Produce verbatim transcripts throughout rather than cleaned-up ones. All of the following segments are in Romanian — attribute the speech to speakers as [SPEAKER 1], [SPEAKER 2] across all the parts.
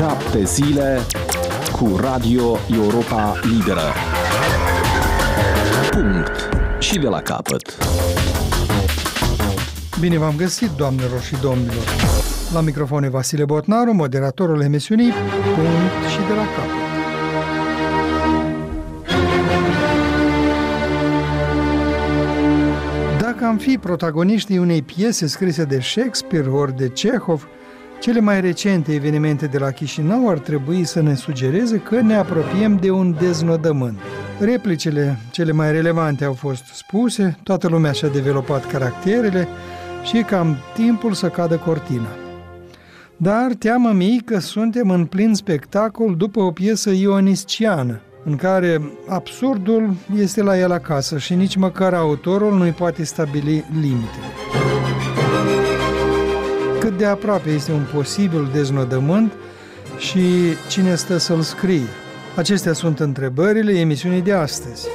[SPEAKER 1] Șapte zile cu Radio Europa Liberă. Punct. Și de la capăt.
[SPEAKER 2] Bine v-am găsit, doamnelor și domnilor. La microfon e Vasile Botnaru, moderatorul emisiunii Punct și de la capăt. Dacă am fi protagoniștii unei piese scrise de Shakespeare ori de Chekhov, cele mai recente evenimente de la Chișinău ar trebui să ne sugereze că ne apropiem de un deznodământ. Replicile cele mai relevante au fost spuse, toată lumea și-a developat caracterele și e cam timpul să cadă cortina. Dar teamă-mi că suntem în plin spectacol după o piesă ionisciană, în care absurdul este la el acasă și nici măcar autorul nu-i poate stabili limitele. Cât de aproape este un posibil deznodământ și cine stă să-l scrie? Acestea sunt întrebările emisiunii de astăzi.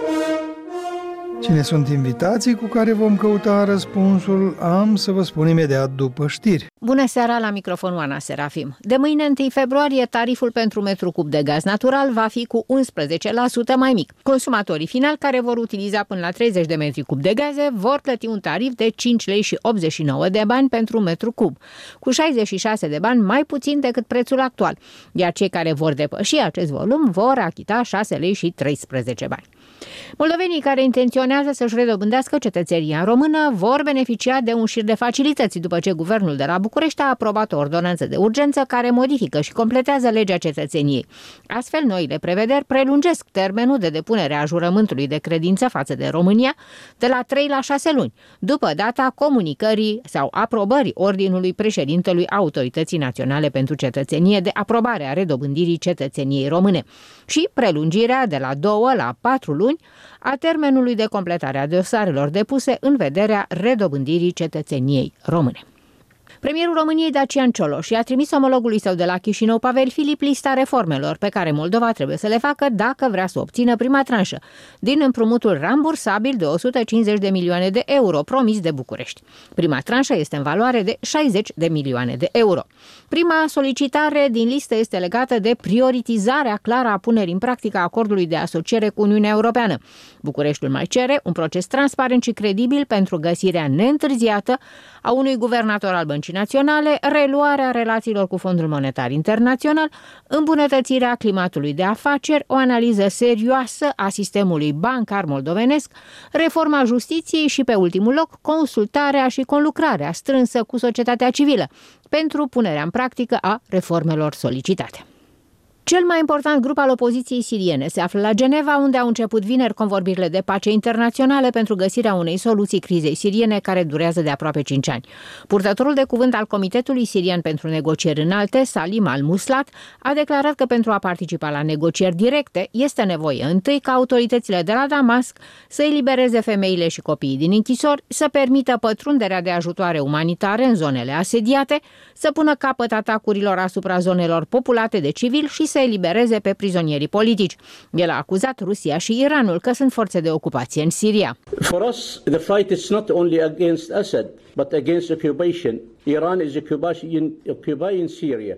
[SPEAKER 2] Cine sunt invitații cu care vom căuta răspunsul, am să vă spun imediat după știri.
[SPEAKER 3] Bună seara, la microfon Oana Serafim. De mâine, întâi februarie, tariful pentru metru cub de gaz natural va fi cu unsprezece la sută mai mic. Consumatorii finali care vor utiliza până la treizeci de metri cub de gaze vor plăti un tarif de cinci lei și optzeci și nouă de bani pentru un metru cub, cu șaizeci și șase de bani mai puțin decât prețul actual, iar cei care vor depăși acest volum vor achita șase lei și treisprezece bani. Moldovenii care intenționează să-și redobândească cetățenia română vor beneficia de un șir de facilități după ce guvernul de la București a aprobat o ordonanță de urgență care modifică și completează legea cetățeniei. Astfel, noile prevederi prelungesc termenul de depunere a jurământului de credință față de România de la trei la șase luni, după data comunicării sau aprobării ordinului președintelui Autorității Naționale pentru Cetățenie de aprobare a redobândirii cetățeniei române și prelungirea de la două la patru luni a termenului de completare a dosarelor depuse în vederea redobândirii cetățeniei române. Premierul României, Dacian Cioloș, i-a trimis omologului său de la Chișinău, Pavel Filip, lista reformelor pe care Moldova trebuie să le facă dacă vrea să obțină prima tranșă din împrumutul rambursabil de o sută cincizeci de milioane de euro promis de București. Prima tranșă este în valoare de șaizeci de milioane de euro. Prima solicitare din listă este legată de prioritizarea clară a punerii în practică a acordului de asociere cu Uniunea Europeană. Bucureștiul mai cere un proces transparent și credibil pentru găsirea neîntârziată a unui guvernator al Băncii Naționale, reluarea relațiilor cu Fondul Monetar Internațional, îmbunătățirea climatului de afaceri, o analiză serioasă a sistemului bancar moldovenesc, reforma justiției și, pe ultimul loc, consultarea și conlucrarea strânsă cu societatea civilă pentru punerea în practică a reformelor solicitate. Cel mai important grup al opoziției siriene se află la Geneva, unde au început vineri convorbirile de pace internaționale pentru găsirea unei soluții crizei siriene care durează de aproape cinci ani. Purtătorul de cuvânt al Comitetului Sirian pentru Negocieri Înalte, Salim al-Muslat, a declarat că pentru a participa la negocieri directe este nevoie întâi ca autoritățile de la Damasc să elibereze femeile și copiii din închisori, să permită pătrunderea de ajutoare umanitare în zonele asediate, să pună capăt atacurilor asupra zonelor populate de civili și să elibereze pe prizonierii politici. El a acuzat Rusia și Iranul că sunt forțe de ocupație în Siria.
[SPEAKER 4] For us, the fight is not only against Assad, but against occupation. Iran is occupying, occupying Syria.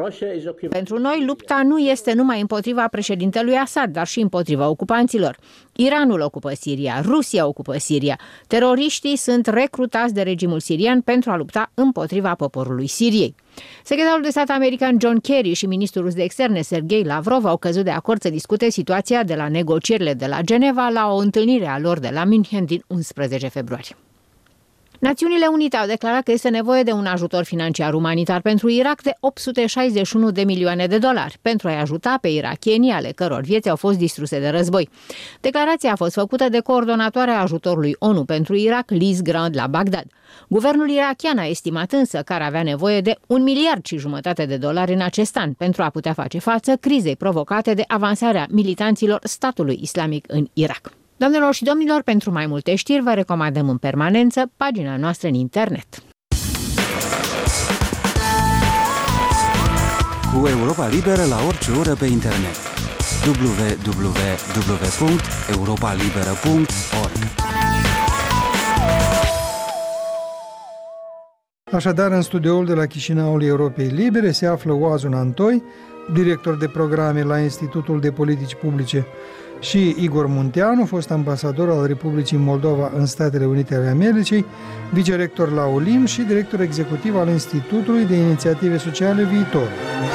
[SPEAKER 3] Pentru noi, lupta nu este numai împotriva președintelui Assad, dar și împotriva ocupanților. Iranul ocupă Siria, Rusia ocupă Siria. Teroriștii sunt recrutați de regimul sirian pentru a lupta împotriva poporului Siriei. Secretarul de stat american John Kerry și ministrul rus de externe Sergei Lavrov au căzut de acord să discute situația de la negocierile de la Geneva la o întâlnire a lor de la München din unsprezece februarie. Națiunile Unite au declarat că este nevoie de un ajutor financiar umanitar pentru Irak de opt sute șaizeci și unu de milioane de dolari pentru a-i ajuta pe irakienii ale căror vieți au fost distruse de război. Declarația a fost făcută de coordonatoarea ajutorului ONU pentru Irak, Liz Grant, la Bagdad. Guvernul irakian a estimat însă că ar avea nevoie de un miliard și jumătate de dolari în acest an pentru a putea face față crizei provocate de avansarea militanților statului islamic în Irak. Doamnelor și domnilor, pentru mai multe știri vă recomandăm în permanență pagina noastră în internet.
[SPEAKER 1] Cu Europa Liberă la orice oră pe internet. w w w punct europa liberă punct org
[SPEAKER 2] Așadar, în studioul de la Chișinăul Europei Libere se află Oazu Nantoi, director de programe la Institutul de Politici Publice, și Igor Munteanu, fost ambasador al Republicii Moldova în Statele Unite ale Americii, vicerector la O L I M și director executiv al Institutului de Inițiative Sociale Viitor.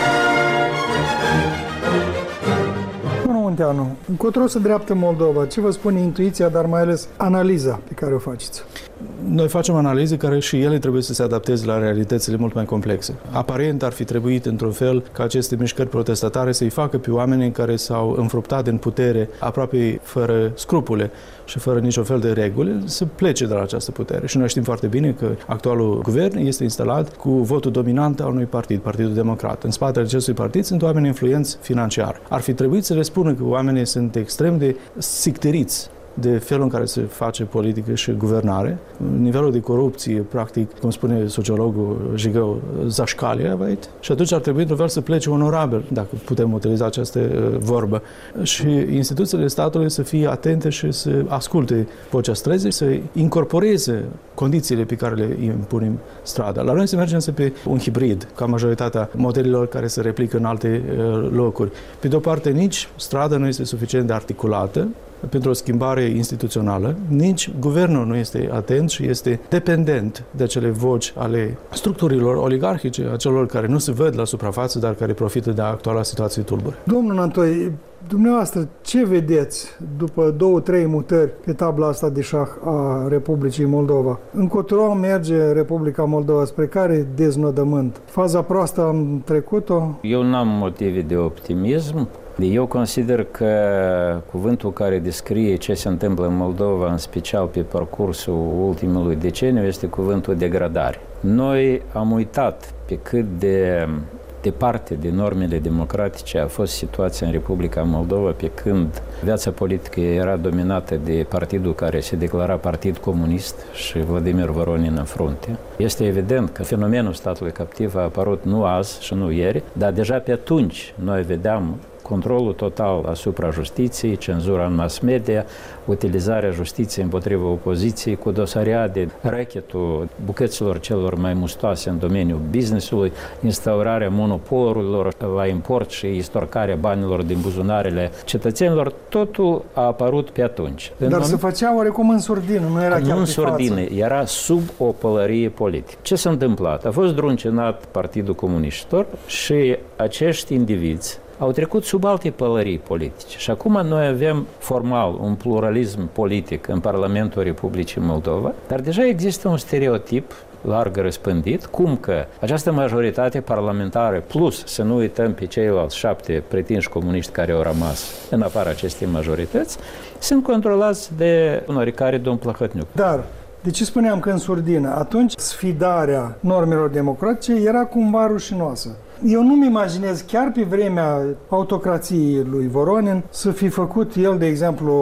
[SPEAKER 2] Domnul Munteanu, încotro se dreaptă Moldova? Ce vă spune intuiția, dar mai ales analiza pe care o faceți?
[SPEAKER 5] Noi facem analize care și ele trebuie să se adapteze la realitățile mult mai complexe. Aparent ar fi trebuit, într-un fel, ca aceste mișcări protestatare să-i facă pe oamenii care s-au înfruptat în putere aproape fără scrupule și fără niciun fel de reguli, să plece de la această putere. Și noi știm foarte bine că actualul guvern este instalat cu votul dominant al unui partid, Partidul Democrat. În spatele acestui partid sunt oameni influenți financiar. Ar fi trebuit să le spună că oamenii sunt extrem de sicteriți de felul în care se face politică și guvernare. Nivelul de corupție, practic, cum spune sociologul Jigău, zașcalie, și atunci ar trebui, într-un fel, să plece onorabil, dacă putem utiliza această uh, vorbă. Și instituțiile statului să fie atente și să asculte vocea străzii, să incorporeze condițiile pe care le impunem strada. La noi se merge însă pe un hibrid, ca majoritatea modelelor care se replică în alte uh, locuri. Pe de o parte, nici strada nu este suficient de articulată pentru o schimbare instituțională, nici guvernul nu este atent și este dependent de acele voci ale structurilor oligarhice, a celor care nu se văd la suprafață, dar care profită de actuala situație tulbure.
[SPEAKER 2] Domnul Nantoi, dumneavoastră, ce vedeți după două, trei mutări pe tabla asta de șah a Republicii Moldova? Încotro merge Republica Moldova, spre care deznodământ? Faza proastă am trecut-o?
[SPEAKER 6] Eu n-am motive de optimism. Eu consider că cuvântul care descrie ce se întâmplă în Moldova, în special pe parcursul ultimului deceniu, este cuvântul degradare. Noi am uitat pe cât de departe de normele democratice a fost situația în Republica Moldova, pe când viața politică era dominată de partidul care se declara Partid Comunist și Vladimir Voronin în frunte. Este evident că fenomenul statului captiv a apărut nu azi și nu ieri, dar deja pe atunci noi vedeam controlul total asupra justiției, cenzura în mass media, utilizarea justiției împotriva opoziției, cu dosariade, rachetul bucăților celor mai mustoase în domeniul business-ului, instaurarea monopolurilor la import și istorcarea banilor din buzunarele cetățenilor, totul a apărut pe atunci.
[SPEAKER 2] Dar în se făcea oarecum în surdină, nu era chiar
[SPEAKER 6] Nu în
[SPEAKER 2] pe
[SPEAKER 6] surdină,
[SPEAKER 2] față.
[SPEAKER 6] era sub o pălărie politică. Ce s-a întâmplat? A fost druncinat Partidul Comuniștilor și acești indivizi au trecut sub alte pălării politice. Și acum noi avem formal un pluralism politic în Parlamentul Republicii Moldova, dar deja există un stereotip larg răspândit, cum că această majoritate parlamentară, plus să nu uităm pe ceilalți șapte pretinși comuniști care au rămas în afara acestei majorități, sunt controlați de un oricare domn Plăhătniuc.
[SPEAKER 2] Dar de ce spuneam că în surdină? Atunci sfidarea normelor democratice era cumva rușinoasă. Eu nu-mi imaginez, chiar pe vremea autocrației lui Voronin, să fi făcut el, de exemplu,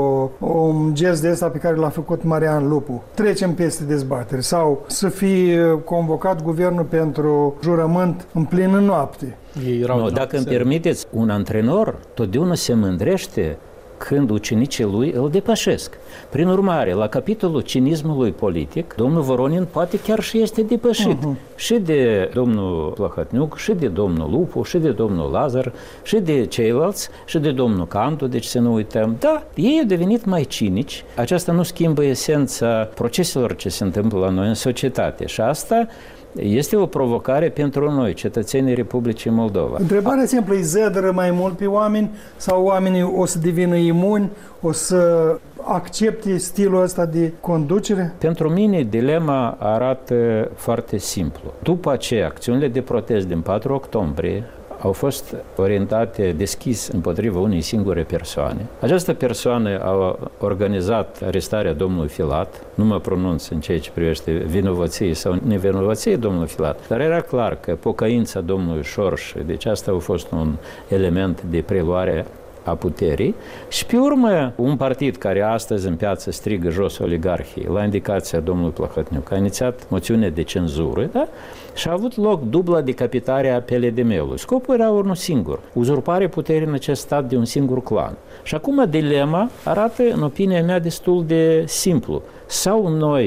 [SPEAKER 2] un gest de ăsta pe care l-a făcut Marian Lupu. Trecem peste dezbatere. Sau să fi convocat guvernul pentru jurământ în plină noapte.
[SPEAKER 6] No, dacă îmi permiteți, un antrenor totdeauna se mândrește când ucenicii lui îl depășesc. Prin urmare, la capitolul cinismului politic, domnul Voronin poate chiar și este depășit. Uh-huh. Și de domnul Plăhătniuc, și de domnul Lupu, și de domnul Lazar, și de ceilalți, și de domnul Cantu, deci să nu uităm. Da, ei au devenit mai cinici. Aceasta nu schimbă esența proceselor ce se întâmplă la noi în societate. Și asta este o provocare pentru noi, cetățenii Republicii Moldova.
[SPEAKER 2] Întrebarea simplă, îi zădără mai mult pe oameni sau oamenii o să devină imuni, o să accepte stilul ăsta de conducere?
[SPEAKER 6] Pentru mine, dilema arată foarte simplu. După aceea, acțiunile de protest din patru octombrie au fost orientate deschis împotriva unei singure persoane. Această persoană a organizat arestarea domnului Filat, nu mă pronunț în ceea ce privește vinovăție sau nevinovăție domnului Filat, dar era clar că pocăința domnului Șorș, deci asta a fost un element de preluare a puterii și pe urmă un partid care astăzi în piață strigă jos oligarhii la indicația domnului Plăhătniuc a inițiat moțiune de cenzură, da? Și a avut loc dubla decapitare a P L D M-ului. Scopul era unul singur, uzurparea puterii în acest stat de un singur clan. Și acum dilema arată, în opinia mea, destul de simplu. Sau noi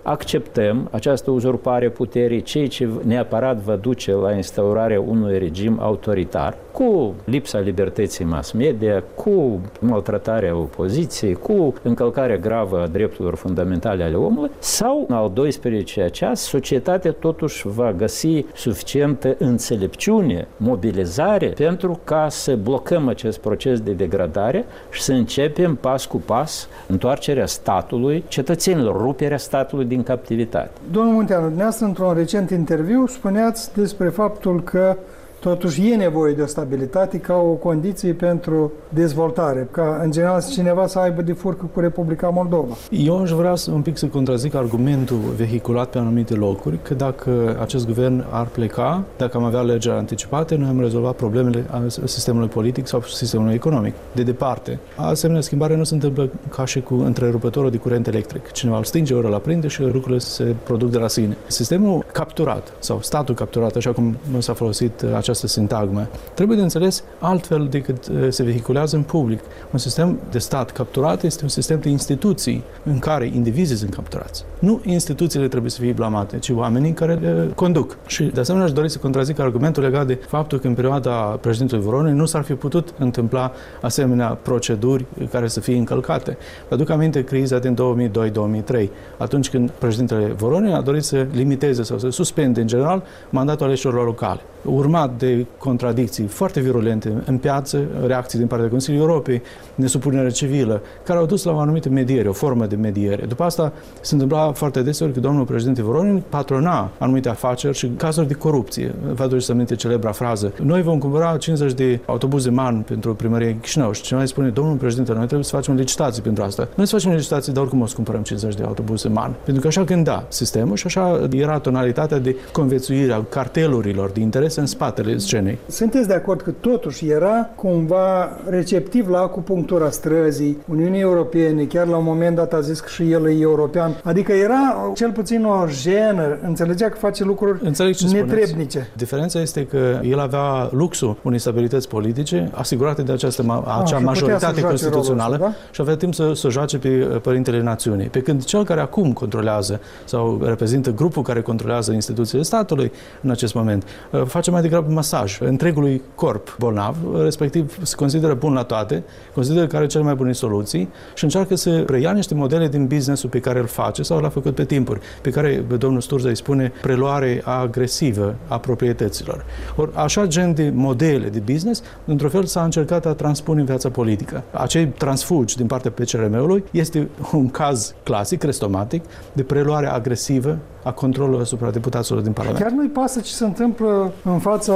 [SPEAKER 6] acceptăm această uzurpare puterii, ceea ce neapărat va duce la instaurarea unui regim autoritar, cu lipsa libertății mass media, cu maltratarea opoziției, cu încălcarea gravă a drepturilor fundamentale ale omului, sau, în al doisprezecelea ceas, societatea totuși va găsi suficientă înțelepciune, mobilizare, pentru ca să blocăm acest proces de degradare și să începem pas cu pas întoarcerea statului cetățenilor, ruperea statului din captivitate.
[SPEAKER 2] Domnul Munteanu, dumneavoastră, într-un recent interviu, spuneați despre faptul că totuși e nevoie de o stabilitate ca o condiție pentru dezvoltare, ca în general cineva să aibă de furcă cu Republica Moldova.
[SPEAKER 5] Eu aș vrea să, un pic să contrazic argumentul vehiculat pe anumite locuri, că dacă acest guvern ar pleca, dacă am avea alegeri anticipate, noi am rezolvat problemele sistemului politic sau sistemului economic. De departe, asemenea schimbare nu se întâmplă ca și cu întrerupătorul de curent electric. Cineva îl stinge, ori îl aprinde și lucrurile se produc de la sine. Sistemul capturat sau statul capturat, așa cum s-a folosit această sintagmă, trebuie de înțeles altfel decât se vehiculează în public. Un sistem de stat capturat este un sistem de instituții în care indivizii sunt capturați. Nu instituțiile trebuie să fie blamate, ci oamenii care le conduc. Și de asemenea aș dori să contrazic argumentul legat de faptul că în perioada președintelui Voronin nu s-ar fi putut întâmpla asemenea proceduri care să fie încălcate. Vă aduc aminte criza din două mii doi două mii trei, atunci când președintele Voronin a dorit să limiteze sau să suspende în general mandatul alegerilor locale. Urmat de contradicții foarte virulente în piață, reacții din partea Consiliului Europei, nesupunere civilă, care au dus la o anumită mediere, o formă de mediere. După asta se întâmpla foarte deseori că domnul președinte Voronin patrona anumite afaceri și cazuri de corupție. Vă aduceți să aminte celebra frază: noi vom cumpăra cincizeci de autobuze MAN pentru primăria Chișinău. Și cineva îi spune: domnul președinte, noi trebuie să facem licitații pentru asta. Noi să facem licitații, dar oricum o să cumpărăm cincizeci de autobuze MAN. Pentru că așa gândea sistemul și așa era tonalitatea de conviețuire a cartelurilor de interese în spatele scenei.
[SPEAKER 2] Sunteți de acord că totuși era cumva receptiv la acupunctura străzii Uniunii Europene, chiar la un moment dat a zis că și el e european, adică era cel puțin o jenă, înțelegea că face lucruri netrebnice.
[SPEAKER 5] Diferența este că el avea luxul unei stabilități politice asigurate de această, acea
[SPEAKER 2] ah,
[SPEAKER 5] majoritate constituțională
[SPEAKER 2] ăsta, da?
[SPEAKER 5] Și avea timp să, să joace pe părintele națiunii. Pe când cel care acum controlează sau reprezintă grupul care controlează instituțiile statului în acest moment, face mai degrabă masaj întregului corp bolnav, respectiv se consideră bun la toate, consideră că are cele mai bune soluții și încearcă să preia niște modele din business-ul pe care îl face sau l-a făcut pe timpuri, pe care domnul Sturza îi spune preluare agresivă a proprietăților. Or, așa gen de modele de business, într-un fel s-a încercat a transpune în viața politică. Acei transfugi din partea P C R M-ului este un caz clasic, crestomatic, de preluare agresivă a controlului asupra deputaților din Parlament.
[SPEAKER 2] Chiar nu-i pasă ce se întâmplă în fața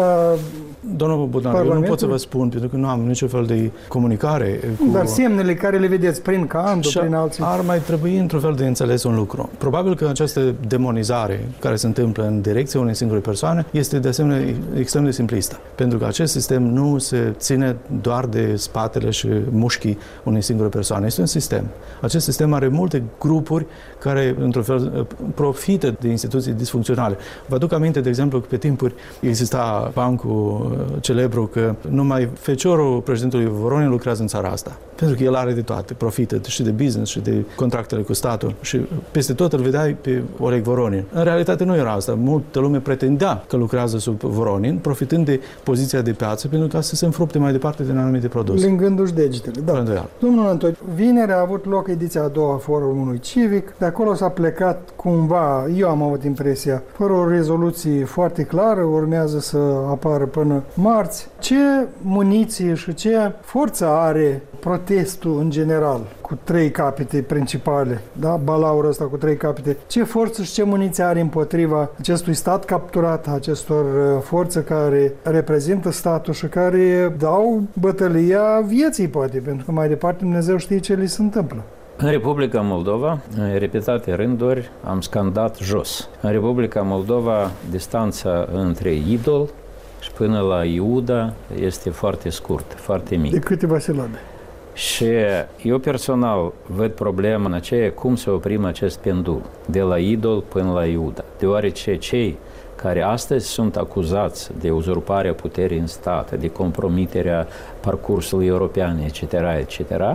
[SPEAKER 5] Domnul Budan, eu nu pot să vă spun, pentru că nu am niciun fel de comunicare cu...
[SPEAKER 2] Dar semnele care le vedeți prin Candu, prin alții...
[SPEAKER 5] Ar mai trebui într-un fel de înțeles un lucru. Probabil că această demonizare care se întâmplă în direcția unei singure persoane este de asemenea extrem de simplistă. Pentru că acest sistem nu se ține doar de spatele și mușchii unei singure persoane. Este un sistem. Acest sistem are multe grupuri care, într-un fel, profită de instituții disfuncționale. Vă aduc aminte, de exemplu, că pe timpuri exista bancul celebru că numai feciorul președintelui Voronin lucrează în țara asta. Pentru că el are de toate, profită și de business și de contractele cu statul și peste tot îl vedeai pe Oleg Voronin. În realitate nu era asta. Multă lume pretindea că lucrează sub Voronin, profitând de poziția de piață pentru ca să se înfrupte mai departe din anumite produse.
[SPEAKER 2] Lingându-și degetele, da. Domnul Antoni, vineri a avut loc ediția a doua a Forumului Civic. De acolo s-a plecat cumva, eu am avut impresia, fără o rezoluție foarte clară, urmează să apară până marți. Ce muniție și ce forță are protestul în general, cu trei capete principale, da? Balaurul ăsta cu trei capete. Ce forță și ce muniție are împotriva acestui stat capturat, acestor forțe care reprezintă statul și care dau bătălia vieții, poate, pentru că mai departe Dumnezeu știe ce li se întâmplă.
[SPEAKER 6] În Republica Moldova, în repetate rânduri, am scandat jos. În Republica Moldova, distanța între idol și până la Iuda este foarte scurt, foarte mic.
[SPEAKER 2] De câteva silabe.
[SPEAKER 6] Și eu personal văd problema în aceea cum să oprim acest pendul de la idol până la Iuda. Deoarece cei care astăzi sunt acuzați de uzurparea puterii în stat, de compromiterea parcursului european, et cetera, et cetera,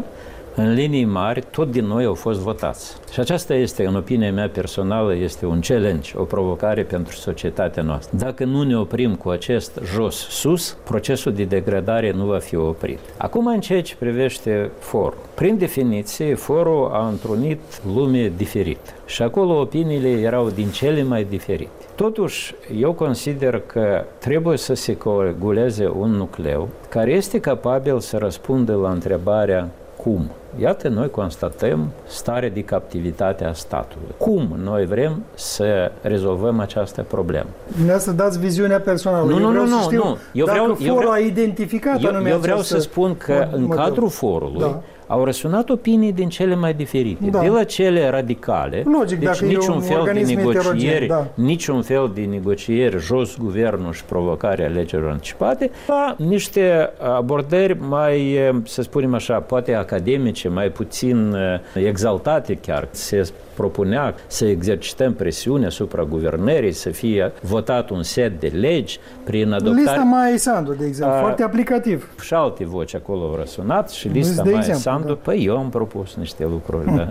[SPEAKER 6] în linii mari, tot din noi au fost votați. Și aceasta este, în opinia mea personală, este un challenge, o provocare pentru societatea noastră. Dacă nu ne oprim cu acest jos-sus, procesul de degradare nu va fi oprit. Acum, în ceea ce privește forul. Prin definiție, forul a întrunit lume diferită și acolo opiniile erau din cele mai diferite. Totuși, eu consider că trebuie să se coaguleze un nucleu care este capabil să răspundă la întrebarea cum. Iată, noi constatăm stare de captivitate a statului. Cum noi vrem să rezolvăm această problemă?
[SPEAKER 2] Vreau să dați viziunea personală.
[SPEAKER 6] Nu,
[SPEAKER 2] eu
[SPEAKER 6] nu,
[SPEAKER 2] vreau
[SPEAKER 6] nu,
[SPEAKER 2] să
[SPEAKER 6] nu,
[SPEAKER 2] știu
[SPEAKER 6] nu. Eu
[SPEAKER 2] dacă
[SPEAKER 6] vreau,
[SPEAKER 2] forul
[SPEAKER 6] eu vreau,
[SPEAKER 2] a identificat
[SPEAKER 6] eu,
[SPEAKER 2] anume
[SPEAKER 6] eu vreau
[SPEAKER 2] această
[SPEAKER 6] să spun că în
[SPEAKER 2] model.
[SPEAKER 6] cadrul forului
[SPEAKER 2] da.
[SPEAKER 6] au răsunat opinii din cele mai diferite.
[SPEAKER 2] Da.
[SPEAKER 6] De la cele radicale,
[SPEAKER 2] Logic,
[SPEAKER 6] deci
[SPEAKER 2] dacă
[SPEAKER 6] niciun
[SPEAKER 2] e un
[SPEAKER 6] fel de negocieri,
[SPEAKER 2] da.
[SPEAKER 6] niciun fel de negocieri jos guvernul și provocarea alegerilor anticipate, la niște abordări mai, să spunem așa, poate academice, mai puțin exaltate chiar. Se propunea să exercităm presiune asupra guvernării, să fie votat un set de legi prin adoptare...
[SPEAKER 2] Lista Maia Sandu, de exemplu, a, foarte aplicativ.
[SPEAKER 6] Și alte voci acolo au răsunat și lista Maia Sandu, da. Păi eu am propus niște lucruri, da.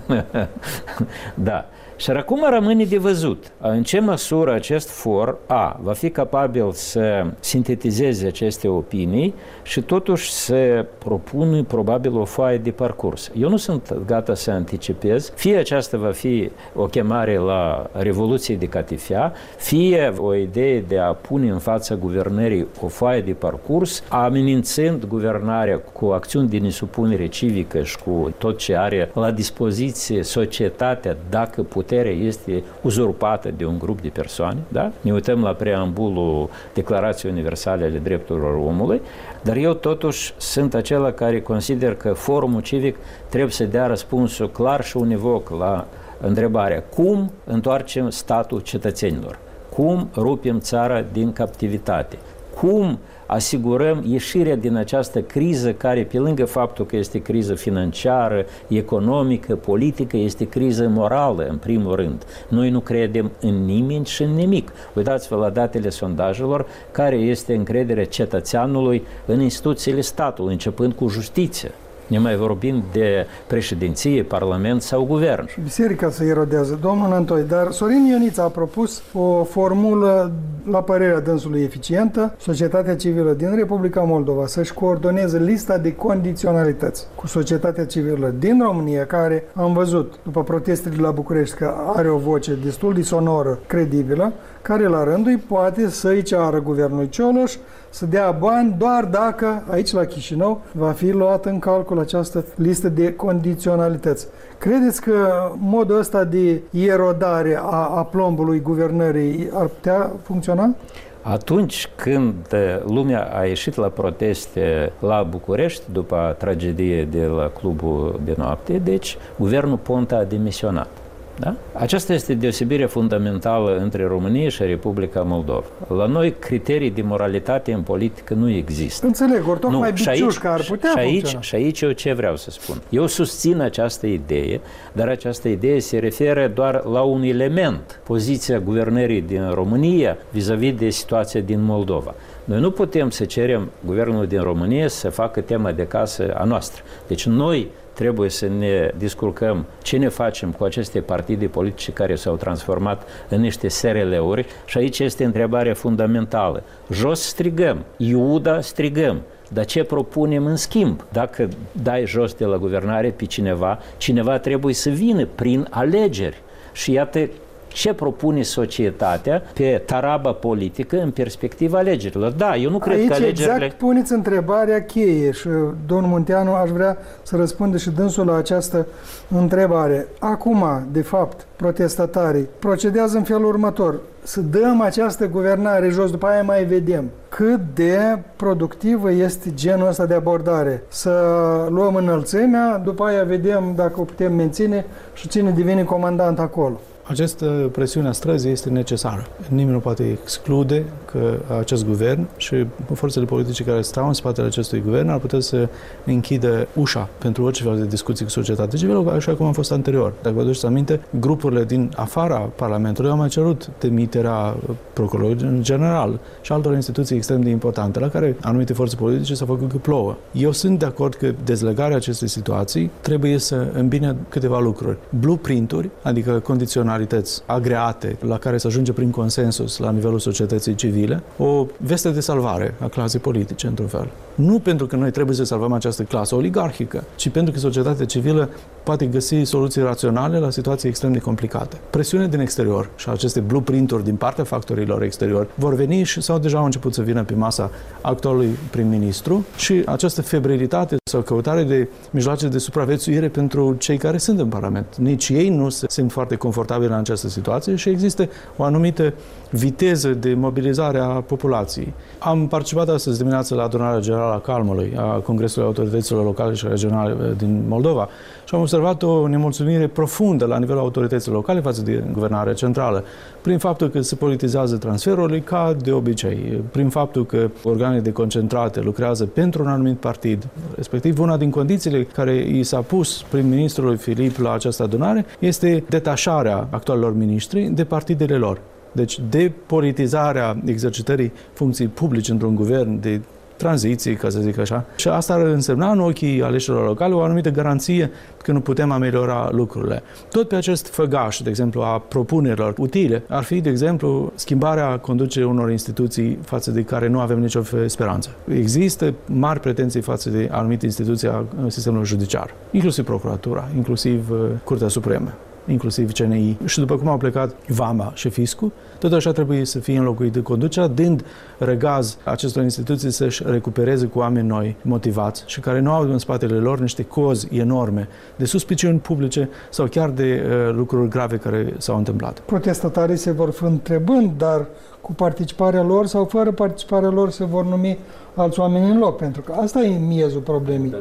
[SPEAKER 6] Da. Și acum rămâne de văzut în ce măsură acest for A va fi capabil să sintetizeze aceste opinii și totuși să propună probabil o foaie de parcurs. Eu nu sunt gata să anticipez, fie aceasta va fi o chemare la revoluție de catifea, fie o idee de a pune în fața guvernării o foaie de parcurs, amenințând guvernarea cu acțiuni de nesupunere civică și cu tot ce are la dispoziție societatea dacă puterea este uzurpată de un grup de persoane, da? Ne uităm la preambulul Declarației Universale ale Drepturilor Omului, dar eu totuși sunt acela care consider că forumul civic trebuie să dea răspunsul clar și univoc la întrebarea cum întoarcem statul cetățenilor, cum rupem țara din captivitate, cum asigurăm ieșirea din această criză care, pe lângă faptul că este criză financiară, economică, politică, este criză morală, în primul rând. Noi nu credem în nimeni și în nimic. Uitați-vă la datele sondajelor, care este încrederea cetățeanului în instituțiile statului, începând cu justiție. Ne mai vorbim de președinție, parlament sau guvern.
[SPEAKER 2] Și biserica se erodează. Domnul Nantoi, dar Sorin Ioniță a propus o formulă, la părerea dânsului, eficientă. Societatea civilă din Republica Moldova să-și coordoneze lista de condiționalități cu societatea civilă din România, care am văzut, după protestele la București, că are o voce destul de sonoră, credibilă, care la rândul îi poate să-i ceară guvernului Cioloș să dea bani doar dacă aici la Chișinău va fi luată în calcul această listă de condiționalități. Credeți că modul ăsta de erodare a, a plombului guvernării ar putea funcționa?
[SPEAKER 6] Atunci când lumea a ieșit la proteste la București, după tragedie de la clubul de noapte, deci guvernul Ponta a demisionat. Da? Aceasta este deosebirea fundamentală între România și Republica Moldova. La noi criterii de moralitate în politică nu există.
[SPEAKER 2] Înțeleg, ori tocmai Biciușca ar putea
[SPEAKER 6] și aici,
[SPEAKER 2] funcționa.
[SPEAKER 6] Și aici eu ce vreau să spun? Eu susțin această idee, dar această idee se referă doar la un element, poziția guvernării din România vis-a-vis de situația din Moldova. Noi nu putem să cerem guvernul din România să facă tema de casă a noastră. Deci noi trebuie să ne descurcăm ce ne facem cu aceste partide politice care s-au transformat în niște S R L-uri și aici este întrebarea fundamentală. Jos strigăm, Iuda strigăm, dar ce propunem în schimb? Dacă dai jos de la guvernare pe cineva, cineva trebuie să vină prin alegeri. Și iată ce propune societatea pe taraba politică în perspectiva alegerilor. Da, eu nu cred
[SPEAKER 2] aici
[SPEAKER 6] că alegerile...
[SPEAKER 2] exact puneți întrebarea cheie și domnul Munteanu aș vrea să răspundă și dânsul la această întrebare. Acum, de fapt, protestatarii procedează în felul următor. Să dăm această guvernare jos, după aia mai vedem cât de productivă este genul ăsta de abordare. Să luăm înălțimea, după aia vedem dacă o putem menține și cine devine comandant acolo.
[SPEAKER 5] Această presiune a străzii este necesară. Nimeni nu poate exclude că acest guvern și forțele politice care stau în spatele acestui guvern ar putea să închidă ușa pentru orice fel de discuții cu societatea civilă, așa cum a fost anterior. Dacă vă aduceți aminte, grupurile din afara Parlamentului au mai cerut demiterea procurorului în general și altor instituții extrem de importante, la care anumite forțe politice s-au făcut că plouă. Eu sunt de acord că dezlegarea acestei situații trebuie să îmbine câteva lucruri. Blueprint-uri, adică condiționalități agreate la care se ajunge prin consensus la nivelul societății civile, o veste de salvare a clasei politice, într-un fel. Nu pentru că noi trebuie să salvăm această clasă oligarhică, ci pentru că societatea civilă poate găsi soluții raționale la situații extrem de complicate. Presiunea din exterior și aceste blueprint-uri din partea factorilor exteriori vor veni și sau deja au început să vină pe masa actualului prim-ministru și această febrilitate sau căutare de mijloace de supraviețuire pentru cei care sunt în Parlament. Nici ei nu se simt foarte confortabili în această situație și există o anumită viteză de mobilizare a populației. Am participat astăzi dimineață la adunarea generală a Calmului, a Congresului Autorităților Locale și Regionale din Moldova și am observat o nemulțumire profundă la nivelul autorităților locale față de guvernarea centrală, prin faptul că se politizează transferurile ca de obicei, prin faptul că organele deconcentrate lucrează pentru un anumit partid, respectiv una din condițiile care i s-a pus prim-ministrului Filip la această adunare este detașarea actualilor miniștri de partidele lor. Deci depolitizarea exercitării funcției publice într-un guvern de tranziție, ca să zic așa. Și asta ar însemna în ochii aleșilor locale o anumită garanție că nu putem ameliora lucrurile. Tot pe acest făgaș, de exemplu, a propunerilor utile, ar fi, de exemplu, schimbarea conducerii unor instituții față de care nu avem nicio speranță. Există mari pretenții față de anumite instituții a sistemului judiciar, inclusiv Procuratura, inclusiv Curtea Supremă, inclusiv C N I. Și după cum au plecat Vama și Fiscul, tot așa trebuie să fie înlocuit de conducerea, dând răgaz acestor instituții să-și recupereze cu oameni noi, motivați și care nu au în spatele lor niște cozi enorme de suspiciuni publice sau chiar de uh, lucruri grave care s-au întâmplat.
[SPEAKER 2] Protestatarii se vor fi întrebând, dar cu participarea lor sau fără participarea lor se vor numi alți oameni în loc, pentru că asta e miezul problemei.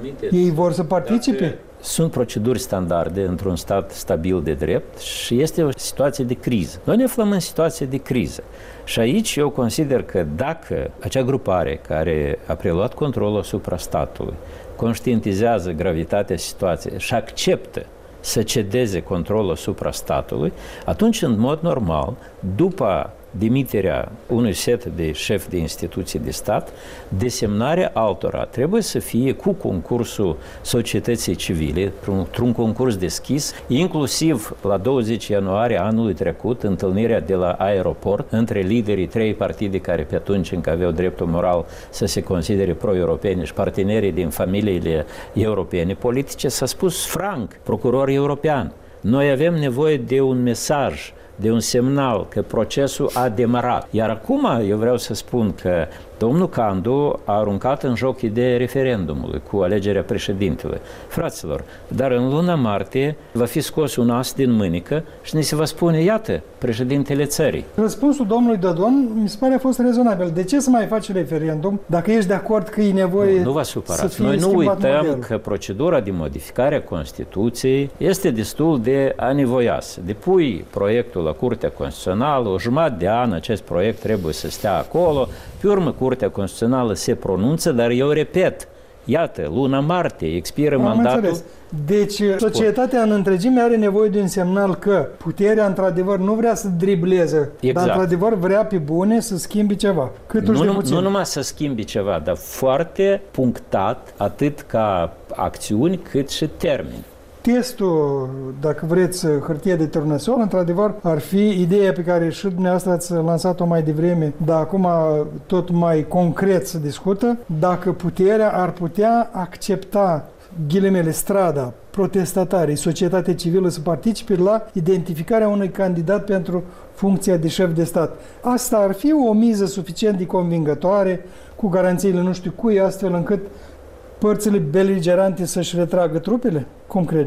[SPEAKER 2] Ei vor să participe.
[SPEAKER 6] Dacă sunt proceduri standarde într-un stat stabil de drept și este o situație de criză. Noi ne aflăm în situație de criză. Și aici eu consider că dacă acea grupare care a preluat controlul asupra statului conștientizează gravitatea situației și acceptă să cedeze controlul asupra statului, atunci, în mod normal, după demiterea unui set de șefi de instituții de stat, desemnarea altora trebuie să fie cu concursul societății civile, într-un concurs deschis, inclusiv la douăzeci ianuarie anului trecut, întâlnirea de la aeroport între liderii trei partide care pe atunci încă aveau dreptul moral să se considere pro-europeni și partenerii din familiile europene politice, s-a spus franc, procuror european, noi avem nevoie de un mesaj, de un semnal că procesul a demarat. Iar acum eu vreau să spun că domnul Candu a aruncat în joc ideea referendumului cu alegerea președintelui. Fraților, dar în luna martie va fi scos un as din mânică și ne se va spune, iată, președintele țării.
[SPEAKER 2] Răspunsul domnului Dodon mi se pare a fost rezonabil. De ce să mai faci referendum dacă ești de acord că e nevoie?
[SPEAKER 6] Nu, nu vă supărați. Noi nu uităm modelul. Că procedura de modificare a Constituției este destul de anevoioasă. Depui proiectul la Curtea Constituțională, o jumătate de an acest proiect trebuie să stea acolo, pe urmă Curtea Constituțională se pronunță, dar eu repet, iată, luna martie, expiră Am mandatul.
[SPEAKER 2] Înțeles. Deci, societatea în întregime are nevoie de un semnal că puterea, într-adevăr, nu vrea să dribleze, exact. Dar, într-adevăr, vrea pe bune să schimbi ceva. Cât
[SPEAKER 6] nu,
[SPEAKER 2] de
[SPEAKER 6] nu, nu numai să schimbi ceva, dar foarte punctat, atât ca acțiuni, cât și termeni.
[SPEAKER 2] Testul, dacă vreți, hârtie de turnăsol, într-adevăr, ar fi ideea pe care și dumneavoastră ați lansat-o mai devreme, dar acum tot mai concret se discută, dacă puterea ar putea accepta, ghilimele, strada, protestatarii, societatea civilă să participe la identificarea unui candidat pentru funcția de șef de stat. Asta ar fi o miză suficient de convingătoare, cu garanțiile nu știu cui, astfel încât părțile beligerante să-și retragă trupele? Cum credeți?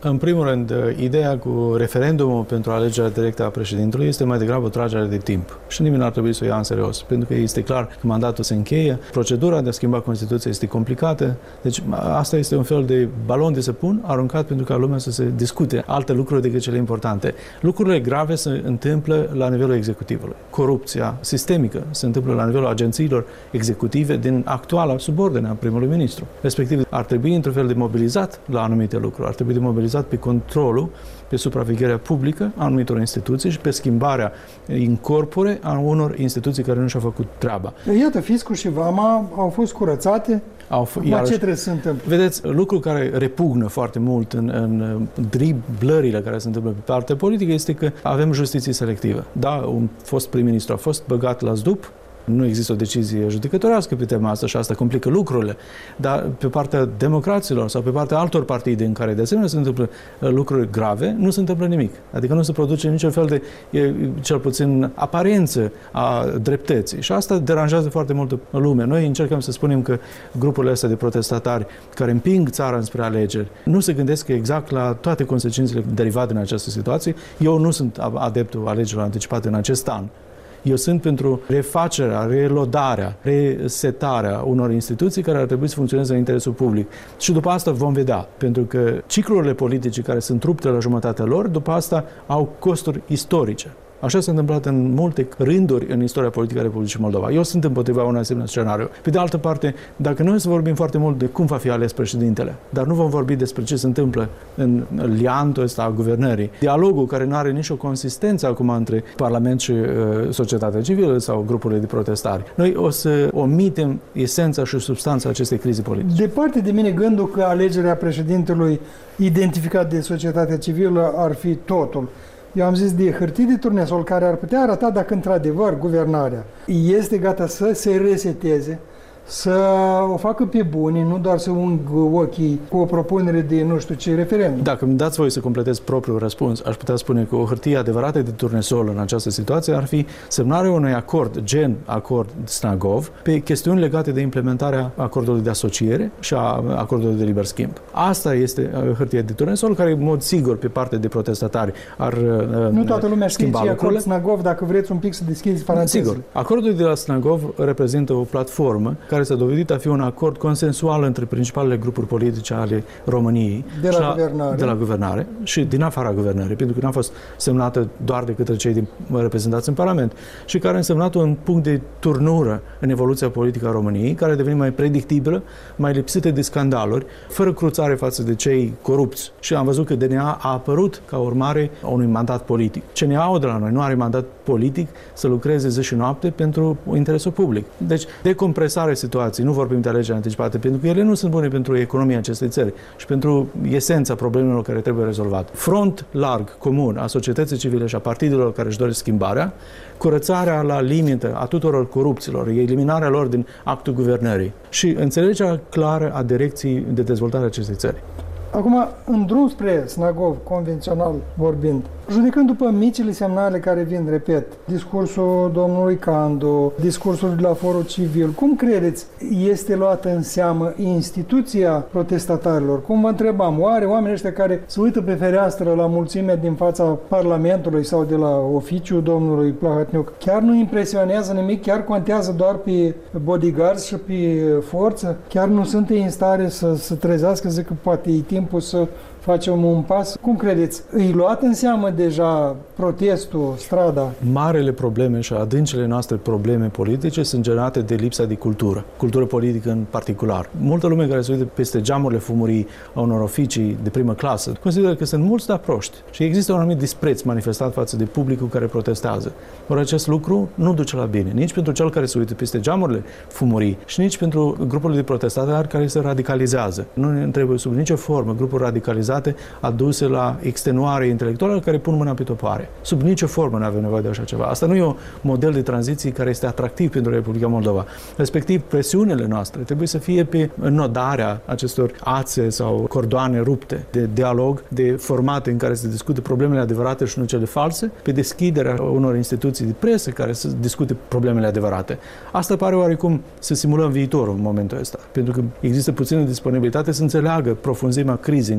[SPEAKER 5] În primul rând, ideea cu referendumul pentru alegerea directă a președintelui este mai degrabă o tragere de timp și nimeni nu ar trebui să o ia în serios, pentru că este clar că mandatul se încheie, procedura de a schimba Constituția este complicată, deci asta este un fel de balon de săpun aruncat pentru ca lumea să se discute alte lucruri decât cele importante. Lucrurile grave se întâmplă la nivelul executivului. Corupția sistemică se întâmplă la nivelul agențiilor executive din actuala subordine a primului ministru. Respectiv, ar trebui într-un fel de mobilizat la anumite lucruri, ar trebui de mobilizat pe controlul, pe supravegherea publică a anumitor instituții și pe schimbarea in corpore a unor instituții care nu și-au făcut treaba.
[SPEAKER 2] Iată, fiscul și vama au fost curățate. Au f- Acum iarăși, ce trebuie să se întâmple?
[SPEAKER 5] Vedeți, lucru care repugnă foarte mult în, în driblările care se întâmplă pe partea politică este că avem justiție selectivă. Da, un fost prim-ministru a fost băgat la zdup, nu există o decizie judecătorească pe tema asta și asta complică lucrurile. Dar pe partea democraților sau pe partea altor partide în care de asemenea se întâmplă lucruri grave, nu se întâmplă nimic. Adică nu se produce niciun fel de, cel puțin, aparență a dreptății. Și asta deranjează foarte multă lume. Noi încercăm să spunem că grupurile astea de protestatari care împing țara înspre alegeri nu se gândesc exact la toate consecințele derivate din această situație. Eu nu sunt adeptul alegerilor anticipate în acest an. Eu sunt pentru refacerea, relodarea, resetarea unor instituții care ar trebui să funcționeze în interesul public. Și după asta vom vedea, pentru că ciclurile politice care sunt rupte la jumătatea lor, după asta au costuri istorice. Așa s-a întâmplat în multe rânduri în istoria politică a Republicii Moldova. Eu sunt împotriva unui asemenea scenariu. Pe de altă parte, dacă noi să vorbim foarte mult de cum va fi ales președintele, dar nu vom vorbi despre ce se întâmplă în liantul ăsta a guvernării, dialogul care nu are nicio consistență acum între Parlament și uh, societatea civilă sau grupurile de protestari, noi o să omitem esența și substanța acestei crize politice.
[SPEAKER 2] Departe de mine gândul că alegerea președintelui identificat de societatea civilă ar fi totul. Eu am zis de hârtii de turnesol care ar putea arăta dacă într-adevăr guvernarea este gata să se reseteze, să o facă pe bune, nu doar să ungă ochii cu o propunere de nu știu ce referendum.
[SPEAKER 5] Dacă îmi dați voi să completez propriul răspuns, aș putea spune că o hârtie adevărată de turnesol în această situație ar fi semnarea unui acord, gen acord Snagov, pe chestiuni legate de implementarea acordului de asociere și a acordului de liber schimb. Asta este hârtie de turnesol care, în mod sigur, pe partea de protestatari ar
[SPEAKER 2] Nu toată lumea știe ce
[SPEAKER 5] acord
[SPEAKER 2] Snagov, dacă vreți un pic să deschideți parantezele.
[SPEAKER 5] Sigur. Acordul de la Snagov reprezintă o platformă care s-a dovedit a fi un acord consensual între principalele grupuri politice ale României
[SPEAKER 2] de la, la, guvernare.
[SPEAKER 5] de la guvernare și din afara guvernării, pentru că nu a fost semnată doar de către cei din, reprezentați în Parlament și care a însemnat un punct de turnură în evoluția politică a României, care a devenit mai predictibilă, mai lipsită de scandaluri, fără cruțare față de cei corupți. Și am văzut că D N A a apărut ca urmare a unui mandat politic. C N A-ul de la noi nu are mandat politic să lucreze zi și noapte pentru interesul public. Deci, decompresare situații, nu vorbim de alegeri anticipate, pentru că ele nu sunt bune pentru economia acestei țări și pentru esența problemelor care trebuie rezolvate. Front larg, comun, a societății civile și a partidelor care își doresc schimbarea, curățarea la limită a tuturor corupților, eliminarea lor din actul guvernării și înțelegerea clară a direcției de dezvoltare a acestei țări.
[SPEAKER 2] Acum, în drum spre Snagov, convențional vorbind, judecând după micile semnale care vin, repet, discursul domnului Candu, discursul de la Forul Civil, cum credeți este luată în seamă instituția protestatarilor? Cum vă întrebam, oare oamenii ăștia care se uită pe fereastră la mulțimea din fața Parlamentului sau de la oficiul domnului Plahotniuc, chiar nu impresionează nimic, chiar contează doar pe bodyguards și pe forță? Chiar nu sunt în stare să se trezească, zic că poate e timpul să facem un pas? Cum credeți? Îi luat în seamă deja protestul, strada?
[SPEAKER 5] Marele probleme și adâncele noastre probleme politice sunt generate de lipsa de cultură. Cultură politică în particular. Multă lume care se uită peste geamurile fumurii a unor oficii de primă clasă consideră că sunt mulți de proști și există un anumit dispreț manifestat față de publicul care protestează. Ori acest lucru nu duce la bine. Nici pentru cel care se uită peste geamurile fumurii și nici pentru grupurile de protestatari care se radicalizează. Nu ne trebuie sub nicio formă grupuri radicalizate aduse la extenuare intelectuală care pun mâna pe topoare. Sub nicio formă nu avem nevoie de așa ceva. Asta nu e un model de tranziție care este atractiv pentru Republica Moldova. Respectiv, presiunile noastre trebuie să fie pe înodarea acestor ațe sau cordoane rupte de dialog, de formate în care se discute problemele adevărate și nu cele false, pe deschiderea unor instituții de presă care să discute problemele adevărate. Asta pare oarecum să simulăm viitorul în momentul ăsta, pentru că există puțină disponibilitate să înțeleagă profunzimea crizei în care am ajuns.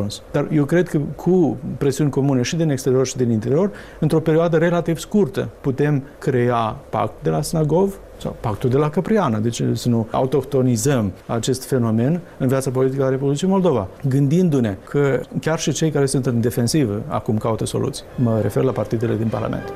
[SPEAKER 5] ajuns. Dar eu cred că cu presiuni comune și din exterior și din interior, într-o perioadă relativ scurtă, putem crea pact de la Snagov sau pactul de la Căpriana. Deci să nu autohtonizăm acest fenomen în viața politică a Republicii Moldova, gândindu-ne că chiar și cei care sunt în defensivă acum caută soluții. Mă refer la partidele din Parlament.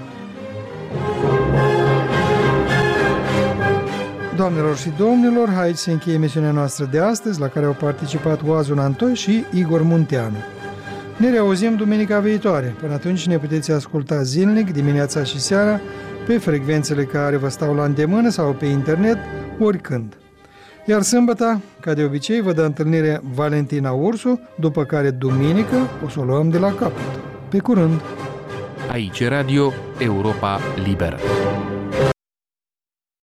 [SPEAKER 2] Doamnelor și domnilor, haideți să încheie emisiunea noastră de astăzi, la care au participat Oazul Antoi și Igor Munteanu. Ne reauzim duminica viitoare. Până atunci ne puteți asculta zilnic, dimineața și seara, pe frecvențele care vă stau la îndemână sau pe internet, oricând. Iar sâmbătă, ca de obicei, vă dă întâlnire Valentina Ursu, după care duminică o să o luăm de la capăt. Pe curând!
[SPEAKER 7] Aici Radio Europa Liberă.